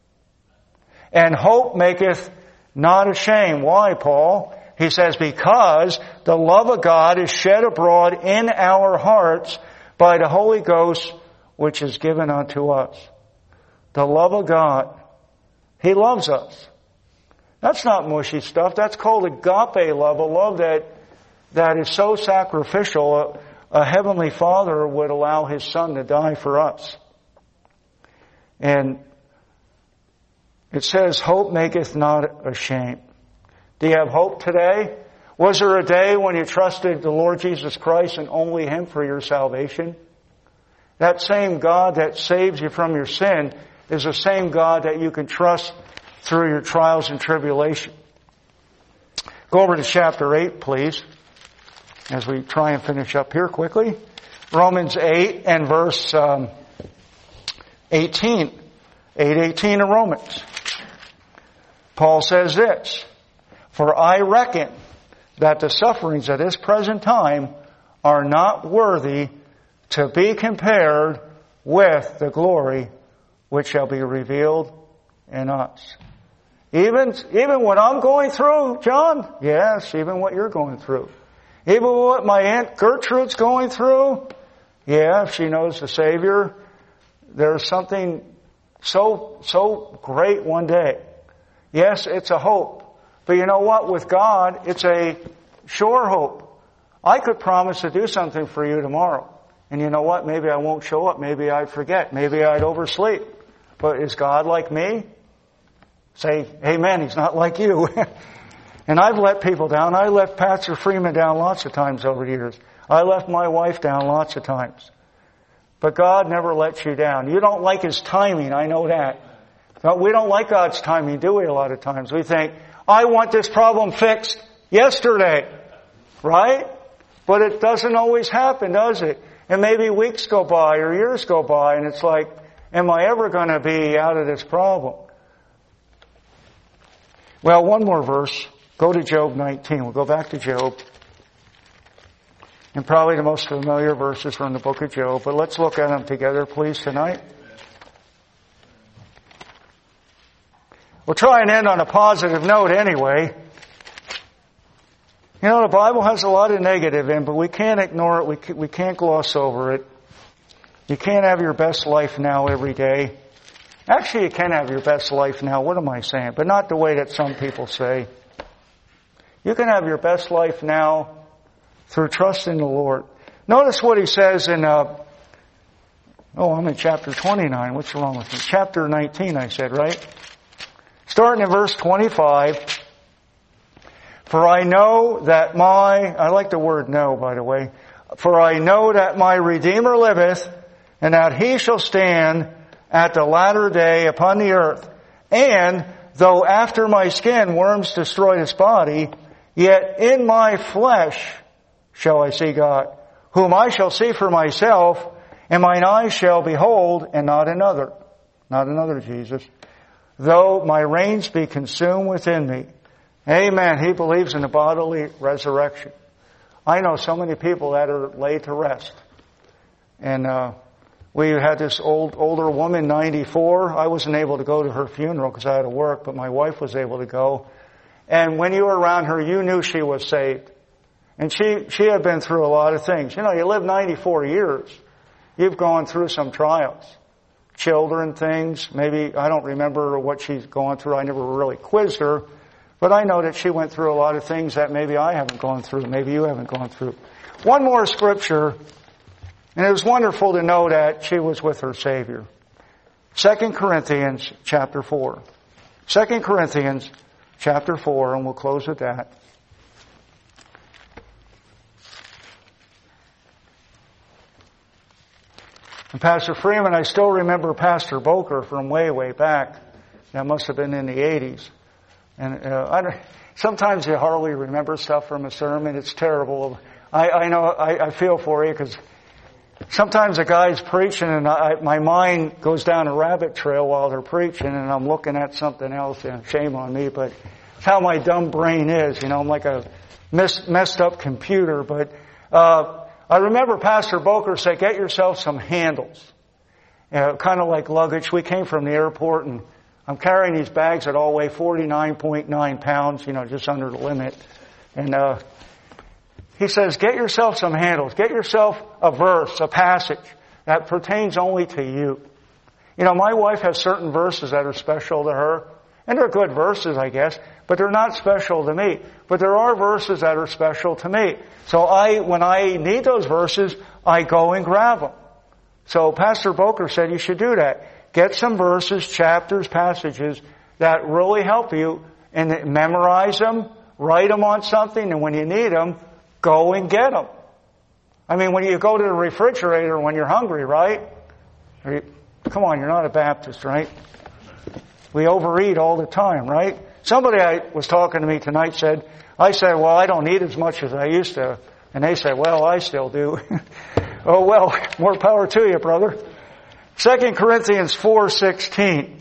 And hope maketh not ashamed. Why, Paul? He says, because the love of God is shed abroad in our hearts by the Holy Ghost, which is given unto us. The love of God. He loves us. That's not mushy stuff. That's called agape love, a love that, that is so sacrificial. A, a heavenly Father would allow His Son to die for us. And it says, hope maketh not ashamed. Do you have hope today? Was there a day when you trusted the Lord Jesus Christ and only Him for your salvation? That same God that saves you from your sin is the same God that you can trust through your trials and tribulation. Go over to chapter eight, please, as we try and finish up here quickly. Romans eight and verse um, eighteen. eight eighteen of Romans. Paul says this, for I reckon that the sufferings of this present time are not worthy to be compared with the glory which shall be revealed in us. Even, even what I'm going through, John? Yes, even what you're going through. Even what my Aunt Gertrude's going through? Yeah, if she knows the Savior. There's something so, so great one day. Yes, it's a hope. But you know what? With God, it's a sure hope. I could promise to do something for you tomorrow. And you know what? Maybe I won't show up. Maybe I'd forget. Maybe I'd oversleep. But is God like me? Say, amen. He's not like you. And I've let people down. I left Pastor Freeman down lots of times over the years. I left my wife down lots of times. But God never lets you down. You don't like His timing. I know that. But we don't like God's timing, do we, a lot of times? We think, I want this problem fixed yesterday. Right? But it doesn't always happen, does it? And maybe weeks go by or years go by and it's like, am I ever going to be out of this problem? Well, one more verse. Go to Job nineteen. We'll go back to Job. And probably the most familiar verses from the book of Job. But let's look at them together, please, tonight. We'll try and end on a positive note anyway. You know, the Bible has a lot of negative in, but we can't ignore it. We can't, we can't gloss over it. You can't have your best life now every day. Actually, you can have your best life now. What am I saying? But not the way that some people say. You can have your best life now through trust in the Lord. Notice what he says in, uh, oh, I'm in chapter twenty-nine. What's wrong with me? Chapter nineteen, I said, right? Starting in verse twenty-five. For I know that my, I like the word know, by the way. For I know that my Redeemer liveth, and that He shall stand at the latter day upon the earth. And though after my skin worms destroy His body, yet in my flesh shall I see God, whom I shall see for myself, and mine eyes shall behold, and not another. Not another Jesus. Though my reins be consumed within me. Amen. He believes in the bodily resurrection. I know so many people that are laid to rest. And uh We had this old older woman, ninety-four. I wasn't able to go to her funeral because I had to work, but my wife was able to go. And when you were around her, you knew she was saved. And she, she had been through a lot of things. You know, you live ninety-four years. You've gone through some trials. Children, things. Maybe, I don't remember what she's gone through. I never really quizzed her. But I know that she went through a lot of things that maybe I haven't gone through. Maybe you haven't gone through. One more scripture. And it was wonderful to know that she was with her Savior. Second Corinthians chapter four. Second Corinthians chapter four, and we'll close with that. And Pastor Freeman, I still remember Pastor Boker from way, way back. That must have been in the eighties. And uh, I don't, sometimes you hardly remember stuff from a sermon. It's terrible. I, I know, I, I feel for you because sometimes a guy's preaching and I, my mind goes down a rabbit trail while they're preaching and I'm looking at something else. And shame on me, but it's how my dumb brain is. You know, I'm like a mess, messed up computer. But uh I remember Pastor Boker said, get yourself some handles. Uh, kind of like luggage. We came from the airport and I'm carrying these bags that all weigh forty-nine point nine pounds, you know, just under the limit. And uh he says, get yourself some handles. Get yourself a verse, a passage that pertains only to you. You know, my wife has certain verses that are special to her. And they're good verses, I guess, but they're not special to me. But there are verses that are special to me. So I, when I need those verses, I go and grab them. So Pastor Boker said you should do that. Get some verses, chapters, passages that really help you and memorize them, write them on something, and when you need them, go and get them. I mean, when you go to the refrigerator when you're hungry, right? You, come on, you're not a Baptist, right? We overeat all the time, right? Somebody I was talking to me tonight said, I said, well, I don't eat as much as I used to. And they said, well, I still do. Oh, well, more power to you, brother. Second Corinthians four sixteen.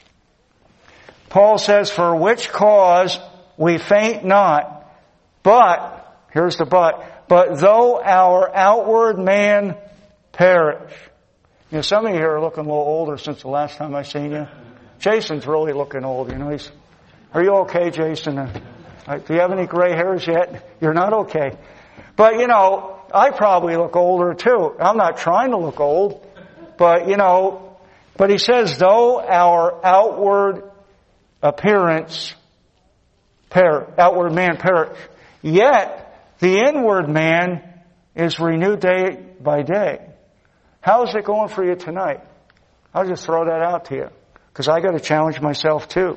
Paul says, for which cause we faint not, but, here's the but, but though our outward man perish. You know, some of you here are looking a little older since the last time I seen you. Jason's really looking old, you know. He's, are you okay, Jason? Uh, do you have any gray hairs yet? You're not okay. But, you know, I probably look older too. I'm not trying to look old. But, you know, but he says, though our outward appearance, per, outward man perish, yet the inward man is renewed day by day. How's it going for you tonight? I'll just throw that out to you. Because I got to challenge myself too.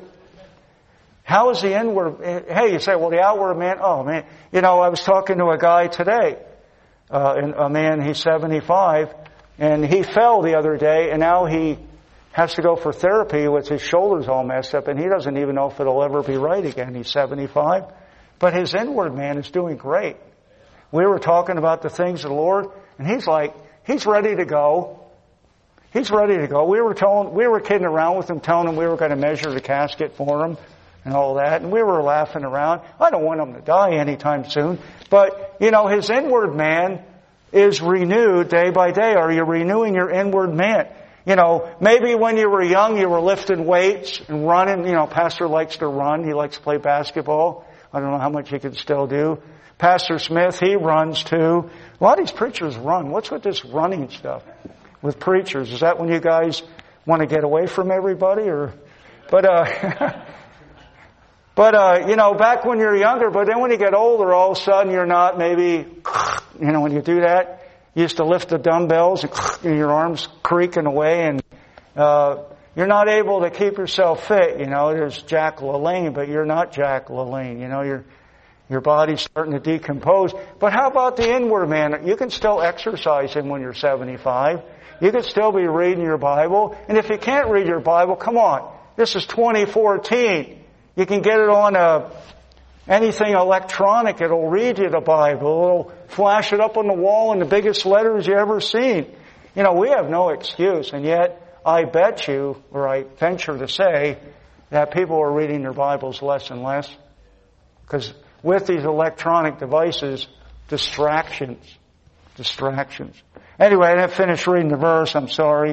How is the inward? Hey, you say, well, the outward man. Oh man, you know, I was talking to a guy today, uh, and a man. He's seventy-five, and he fell the other day, and now he has to go for therapy with his shoulders all messed up, and he doesn't even know if it'll ever be right again. He's seventy-five, but his inward man is doing great. We were talking about the things of the Lord, and he's like, he's ready to go. He's ready to go. We were telling, we were kidding around with him, telling him we were going to measure the casket for him and all that. And we were laughing around. I don't want him to die anytime soon. But, you know, his inward man is renewed day by day. Are you renewing your inward man? You know, maybe when you were young, you were lifting weights and running. You know, Pastor likes to run. He likes to play basketball. I don't know how much he can still do. Pastor Smith, he runs too. A lot of these preachers run. What's with this running stuff? With preachers, is that when you guys want to get away from everybody, or? But uh, but uh, you know, back when you're younger. But then when you get older, all of a sudden you're not. Maybe you know when you do that, you used to lift the dumbbells and your arms creaking away, and uh, you're not able to keep yourself fit. You know, there's Jack LaLanne, but you're not Jack LaLanne. You know, your your body's starting to decompose. But how about the inward man? You can still exercise him when you're seventy-five. You could still be reading your Bible. And if you can't read your Bible, come on. This is twenty fourteen. You can get it on a, anything electronic. It'll read you the Bible. It'll flash it up on the wall in the biggest letters you ever seen. You know, we have no excuse. And yet, I bet you, or I venture to say, that people are reading their Bibles less and less. Because with these electronic devices, distractions. Distractions. Anyway, I didn't finish reading the verse. I'm sorry.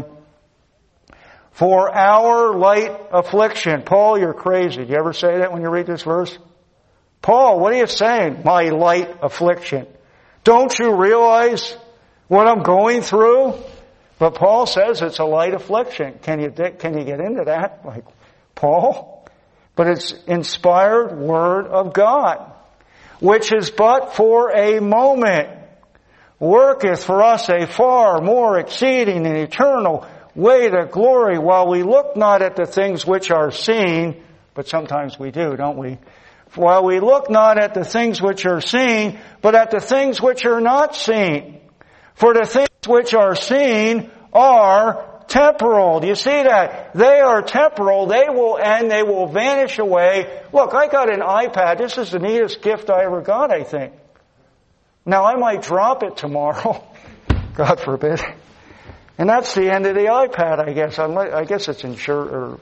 For our light affliction. Paul, you're crazy. Do you ever say that when you read this verse? Paul, what are you saying? My light affliction. Don't you realize what I'm going through? But Paul says it's a light affliction. Can you, can you get into that? Like, Paul? But it's inspired word of God, which is but for a moment, worketh for us a far more exceeding and eternal weight of glory, while we look not at the things which are seen, but sometimes we do, don't we? While we look not at the things which are seen, but at the things which are not seen. For the things which are seen are temporal. Do you see that? They are temporal. They will end. They will vanish away. Look, I got an iPad. This is the neatest gift I ever got, I think. Now, I might drop it tomorrow. God forbid. And that's the end of the iPad, I guess. I guess it's insured. Or,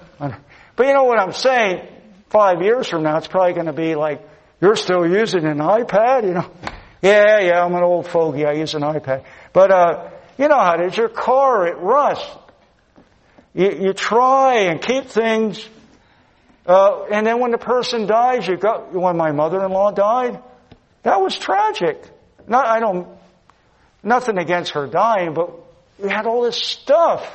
but you know what I'm saying? Five years from now, it's probably going to be like, you're still using an iPad? You know? Yeah, yeah, I'm an old fogey. I use an iPad. But, uh, you know how it is. Your car, it rusts. You, you try and keep things. Uh, and then when the person dies, you go, when my mother-in-law died, that was tragic. Not, I don't, nothing against her dying, but we had all this stuff.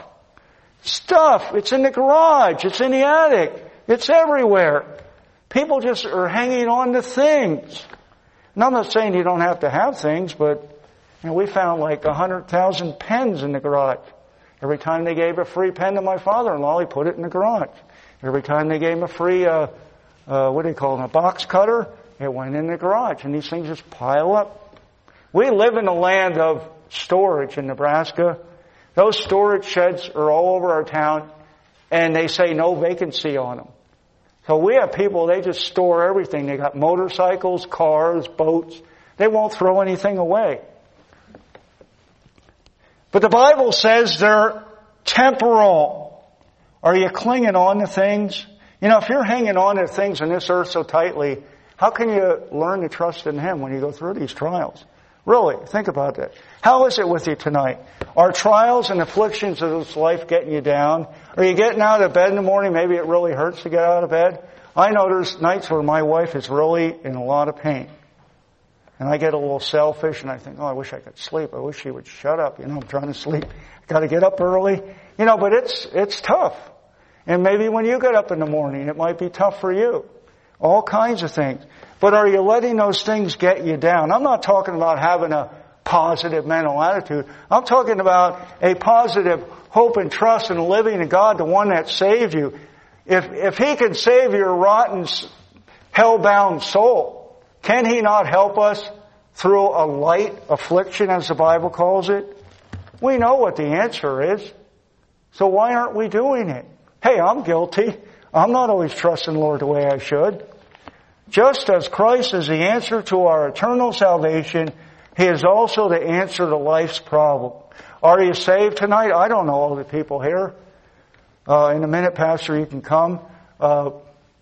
Stuff. It's in the garage. It's in the attic. It's everywhere. People just are hanging on to things. And I'm not saying you don't have to have things, but you know, we found like a hundred thousand pens in the garage. Every time they gave a free pen to my father-in-law, he put it in the garage. Every time they gave him a free, uh, uh, what do you call them, a box cutter, it went in the garage. And these things just pile up. We live in a land of storage in Nebraska. Those storage sheds are all over our town, and they say no vacancy on them. So we have people, they just store everything. They got motorcycles, cars, boats. They won't throw anything away. But the Bible says they're temporal. Are you clinging on to things? You know, if you're hanging on to things in this earth so tightly, how can you learn to trust in Him when you go through these trials? Really, think about that. How is it with you tonight? Are trials and afflictions of this life getting you down? Are you getting out of bed in the morning? Maybe it really hurts to get out of bed. I know there's nights where my wife is really in a lot of pain. And I get a little selfish and I think, oh, I wish I could sleep. I wish she would shut up. You know, I'm trying to sleep. Got to get up early. You know, but it's, it's tough. And maybe when you get up in the morning, it might be tough for you. All kinds of things. But are you letting those things get you down? I'm not talking about having a positive mental attitude. I'm talking about a positive hope and trust in living in God, the one that saved you. If, if He can save your rotten, hell-bound soul, can He not help us through a light affliction, as the Bible calls it? We know what the answer is. So why aren't we doing it? Hey, I'm guilty. I'm not always trusting the Lord the way I should. Just as Christ is the answer to our eternal salvation, He is also the answer to life's problem. Are you saved tonight? I don't know all the people here. Uh, in a minute, Pastor, you can come. Uh,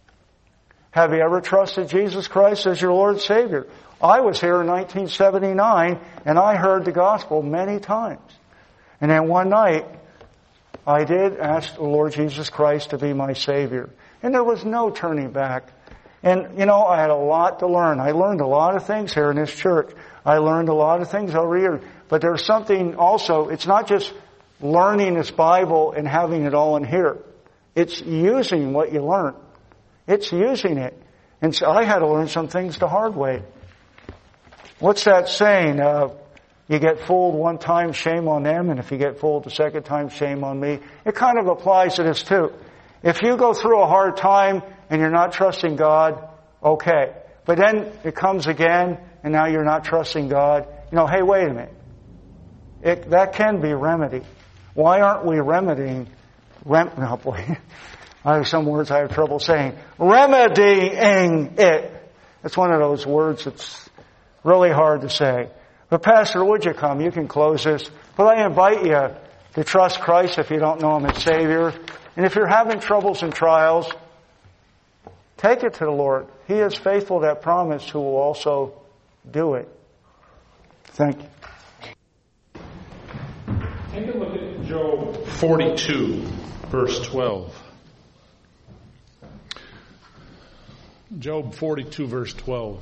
have you ever trusted Jesus Christ as your Lord and Savior? I was here in nineteen seventy-nine, and I heard the gospel many times. And then one night, I did ask the Lord Jesus Christ to be my Savior. And there was no turning back. And, you know, I had a lot to learn. I learned a lot of things here in this church. I learned a lot of things over here. But there's something also, it's not just learning this Bible and having it all in here. It's using what you learn. It's using it. And so I had to learn some things the hard way. What's that saying? Uh, you get fooled one time, shame on them. And if you get fooled the second time, shame on me. It kind of applies to this too. If you go through a hard time and you're not trusting God, okay. But then it comes again, and now you're not trusting God. You know, hey, wait a minute. It, that can be remedied. Why aren't we remedying? Rem, no, boy. I have some words I have trouble saying. Remedying it. It's one of those words that's really hard to say. But Pastor, would you come? You can close this. But I invite you to trust Christ if you don't know Him as Savior. And if you're having troubles and trials, take it to the Lord. He is faithful that promise, who will also do it. Thank you. Job forty-two, verse twelve. Job forty-two, verse twelve.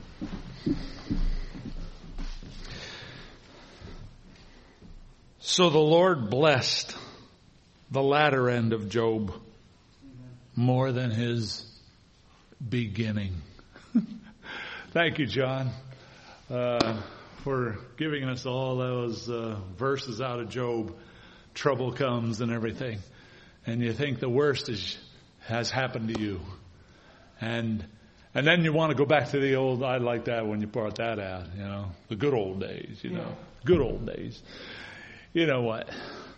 So the Lord blessed the latter end of Job more than his beginning. Thank you, John, uh, for giving us all those uh, verses out of Job. Trouble comes and everything, and you think the worst is has happened to you, and and then you want to go back to the old. I like that when you brought that out. You know, the good old days. You know, good old days. You know what?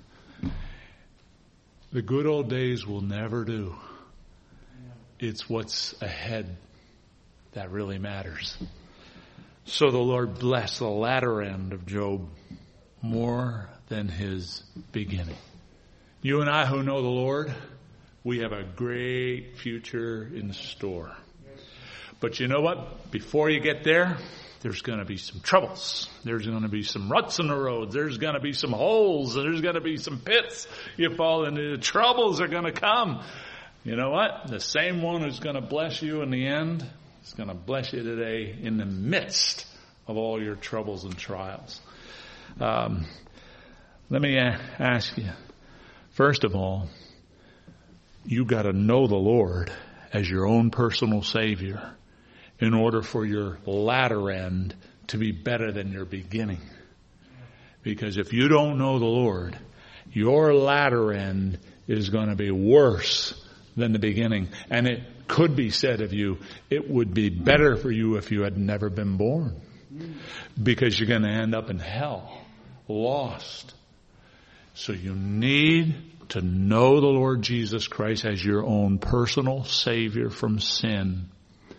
The good old days will never do. It's what's ahead that really matters. So the Lord blessed the latter end of Job more than his beginning. You and I who know the Lord, we have a great future in store. But you know what? Before you get there, there's going to be some troubles. There's going to be some ruts in the roads. There's going to be some holes. There's going to be some pits you fall into. The troubles are going to come. You know what? The same one who's going to bless you in the end is going to bless you today in the midst of all your troubles and trials. Um, let me ask you, first of all, you got to know the Lord as your own personal Savior in order for your latter end to be better than your beginning. Because if you don't know the Lord, your latter end is going to be worse than the beginning. And it could be said of you, it would be better for you if you had never been born. Because you're going to end up in hell, lost. So you need to know the Lord Jesus Christ as your own personal Savior from sin.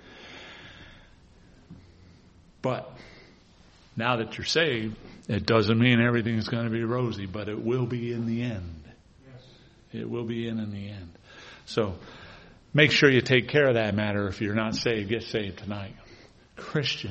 But now that you're saved, it doesn't mean everything is going to be rosy, but it will be in the end. Yes. It will be in in the end. So make sure you take care of that matter. If you're not saved, get saved tonight. Christian,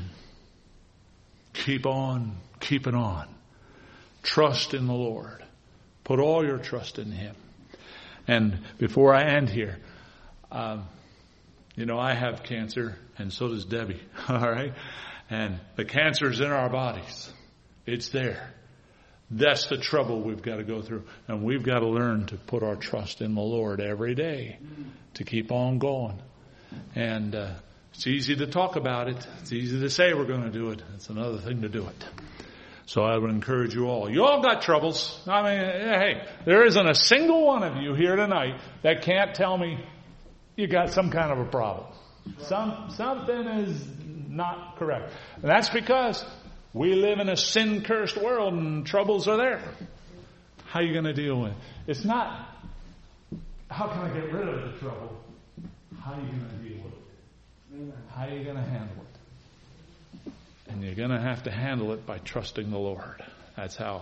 keep on keeping on. Trust in the Lord. Put all your trust in Him. And before I end here, um, you know, I have cancer, and so does Debbie. All right? And the cancer is in our bodies. It's there. That's the trouble we've got to go through. And we've got to learn to put our trust in the Lord every day to keep on going. And uh, it's easy to talk about it. It's easy to say we're going to do it. It's another thing to do it. So I would encourage you all. You all got troubles. I mean, hey, there isn't a single one of you here tonight that can't tell me you got some kind of a problem. Some something is not correct. And that's because we live in a sin-cursed world and troubles are there. How are you going to deal with it? It's not, how can I get rid of the trouble? How are you going to deal with it? How are you going to handle it? And you're going to have to handle it by trusting the Lord. That's how.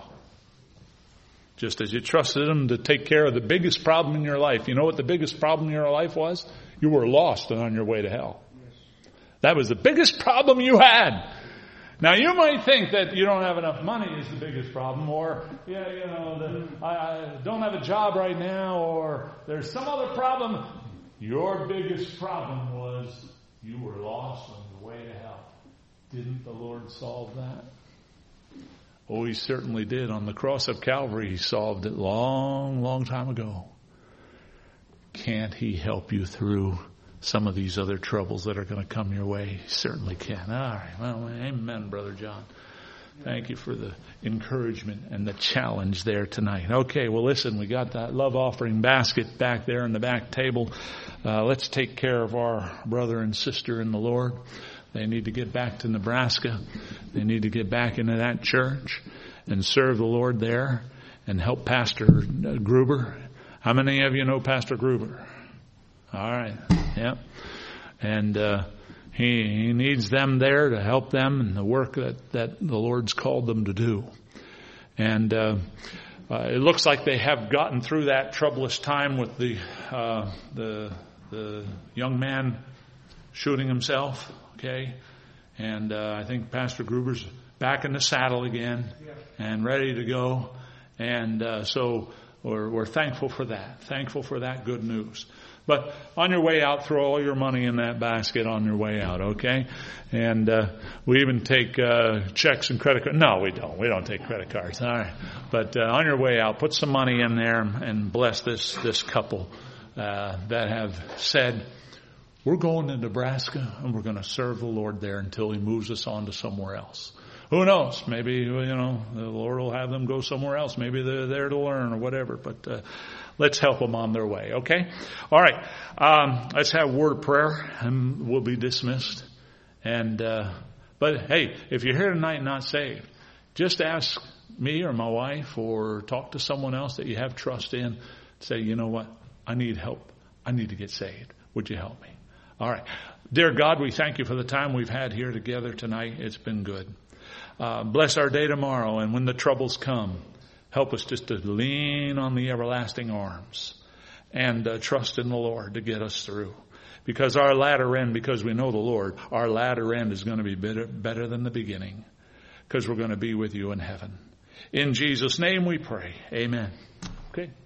Just as you trusted Him to take care of the biggest problem in your life. You know what the biggest problem in your life was? You were lost and on your way to hell. That was the biggest problem you had. Now you might think that you don't have enough money is the biggest problem, or yeah, you know, the, I, I don't have a job right now, or there's some other problem. Your biggest problem was you were lost on the way to hell. Didn't the Lord solve that? Oh, He certainly did. On the cross of Calvary, He solved it long, long time ago. Can't He help you through some of these other troubles that are going to come your way? He certainly can. All right. Well, amen, Brother John. Thank you for the encouragement and the challenge there tonight. Okay, well, listen, we got that love offering basket back there in the back table. Uh, let's take care of our brother and sister in the Lord. They need to get back to Nebraska. They need to get back into that church and serve the Lord there and help Pastor Gruber. How many of you know Pastor Gruber? All right. Yeah. And uh, he, he needs them there to help them in the work that, that the Lord's called them to do. And uh, uh, it looks like they have gotten through that troublous time with the uh, the the young man shooting himself. Okay. And uh, I think Pastor Gruber's back in the saddle again and ready to go. And uh, so we're, we're thankful for that, thankful for that good news. But on your way out, throw all your money in that basket on your way out, okay? And uh, we even take uh, checks and credit cards. No, we don't. We don't take credit cards. All right. But uh, on your way out, put some money in there and bless this this couple uh, that have said, we're going to Nebraska and we're going to serve the Lord there until He moves us on to somewhere else. Who knows? Maybe, you know, the Lord will have them go somewhere else. Maybe they're there to learn or whatever. But uh, let's help them on their way, okay? All right. Um, let's have a word of prayer and we'll be dismissed. And uh, but, hey, if you're here tonight and not saved, just ask me or my wife or talk to someone else that you have trust in. Say, you know what? I need help. I need to get saved. Would you help me? All right. Dear God, we thank you for the time we've had here together tonight. It's been good. Uh, bless our day tomorrow, and when the troubles come, help us just to lean on the everlasting arms and uh, trust in the Lord to get us through. Because our latter end, because we know the Lord, our latter end is going to be better, better than the beginning, because we're going to be with you in heaven. In Jesus' name we pray. Amen. Okay.